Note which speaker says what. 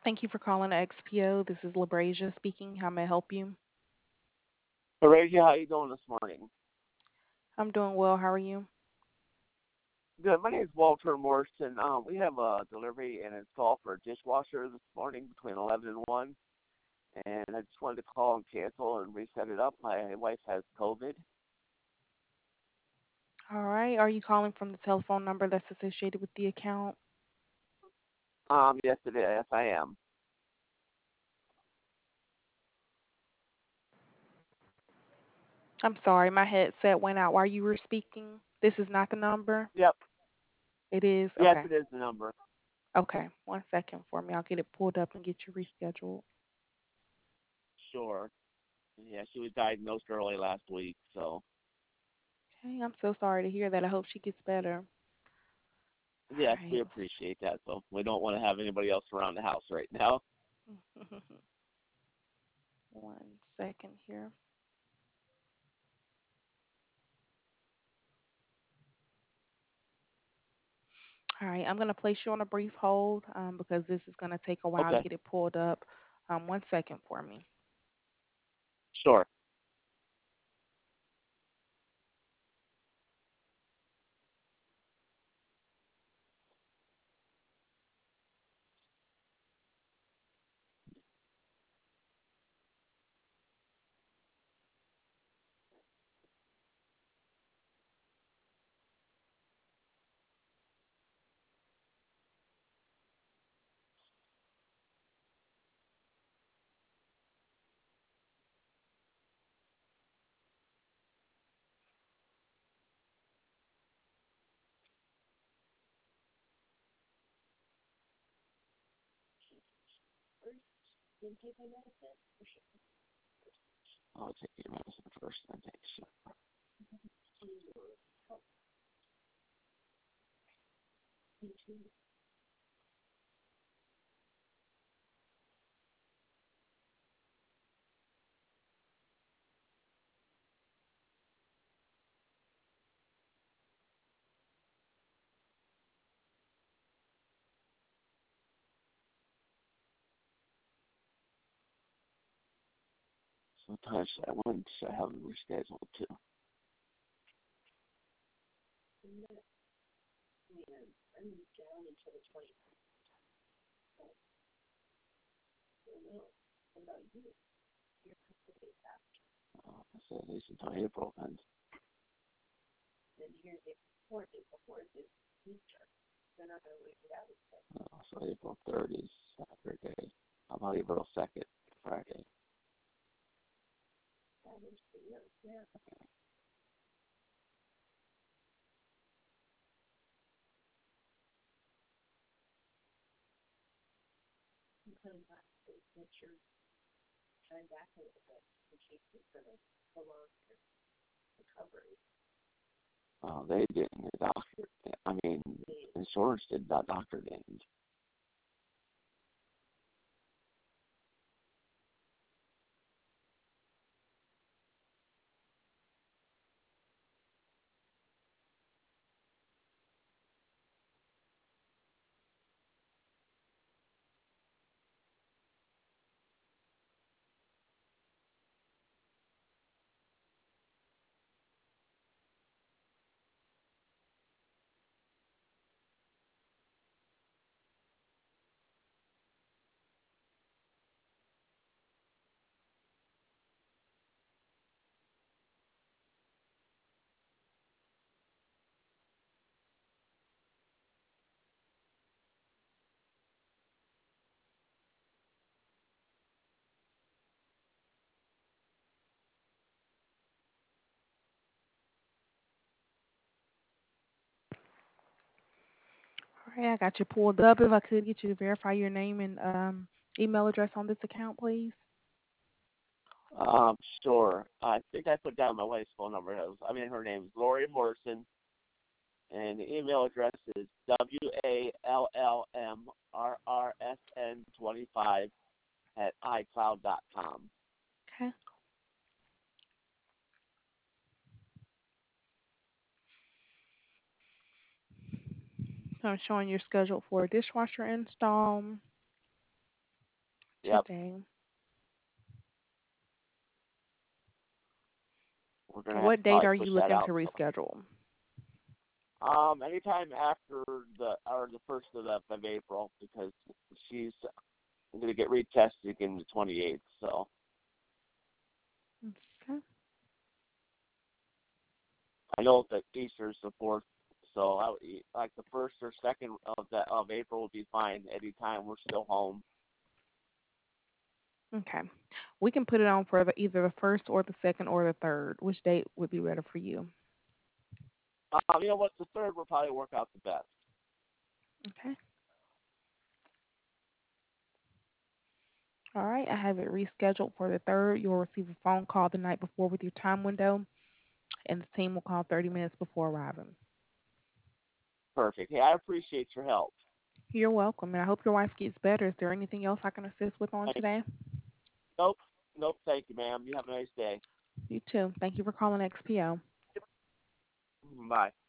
Speaker 1: Thank you for calling XPO. This is LaBrasia speaking. How may I help you?
Speaker 2: Horatio, how you doing this morning?
Speaker 1: I'm doing well. How are you?
Speaker 2: Good. My name is Walter Morrison. We have a delivery and install for a dishwasher this morning between 11 and 1, and I just wanted to call and cancel and reset it up. My wife has COVID.
Speaker 1: All right. Are you calling from the telephone number that's associated with the account?
Speaker 2: Yes, it is. Yes, I am.
Speaker 1: I'm sorry, my headset went out while you were speaking. This is not the number.
Speaker 2: Yep.
Speaker 1: It is?
Speaker 2: Yes,
Speaker 1: Okay.
Speaker 2: it is the number.
Speaker 1: Okay. 1 second for me. I'll get it pulled up and get you rescheduled.
Speaker 2: Sure. Yeah, she was diagnosed early last week, so
Speaker 1: Okay. I'm so sorry to hear that. I hope she gets better.
Speaker 2: yes,
Speaker 1: All
Speaker 2: we appreciate that. So we don't want to have anybody else around the house right now.
Speaker 1: right. 1 second here. All right. I'm going to place you on a brief hold because this is going to take a while to
Speaker 2: Okay.
Speaker 1: get it pulled up. 1 second for me.
Speaker 2: Sure. I'll take your medicine first, then take some. Sometimes I want to have them rescheduled too. So at least until April ends. So April 3rd is Saturday. How about April 2nd, Friday? They didn't. The doctor, I mean, insurance did, that doctor didn't.
Speaker 1: All right, I got you pulled up. If I could get you to verify your name and email address on this account, please.
Speaker 2: Sure. I think I put down my wife's phone number. Her name is Lori Morrison, and the email address is WALLMRRSN25 at iCloud.com.
Speaker 1: Okay. So I'm showing you're scheduled for a dishwasher install.
Speaker 2: Yep.
Speaker 1: Today.
Speaker 2: We're gonna
Speaker 1: Okay,
Speaker 2: have to
Speaker 1: what date
Speaker 2: probably
Speaker 1: are
Speaker 2: push
Speaker 1: you
Speaker 2: that
Speaker 1: looking
Speaker 2: out.
Speaker 1: to reschedule?
Speaker 2: Anytime after the first of April, because she's going to get retested again the 28th. So
Speaker 1: Okay.
Speaker 2: I know that Easter's the fourth, so like the first or second of April will be fine. Anytime we're still home.
Speaker 1: Okay. We can put it on for either the first or the second or the third. Which date would be better for you?
Speaker 2: You know what? The third will probably work out the best.
Speaker 1: Okay. All right. I have it rescheduled for the third. You'll receive a phone call the night before with your time window, and the team will call 30 minutes before arriving.
Speaker 2: Perfect. Hey, I appreciate your help.
Speaker 1: You're welcome, and I hope your wife gets better. Is there anything else I can assist with on
Speaker 2: Thank,
Speaker 1: today?
Speaker 2: nope, nope. Thank you, ma'am. You have a nice day.
Speaker 1: You too. Thank you for calling XPO.
Speaker 2: Bye.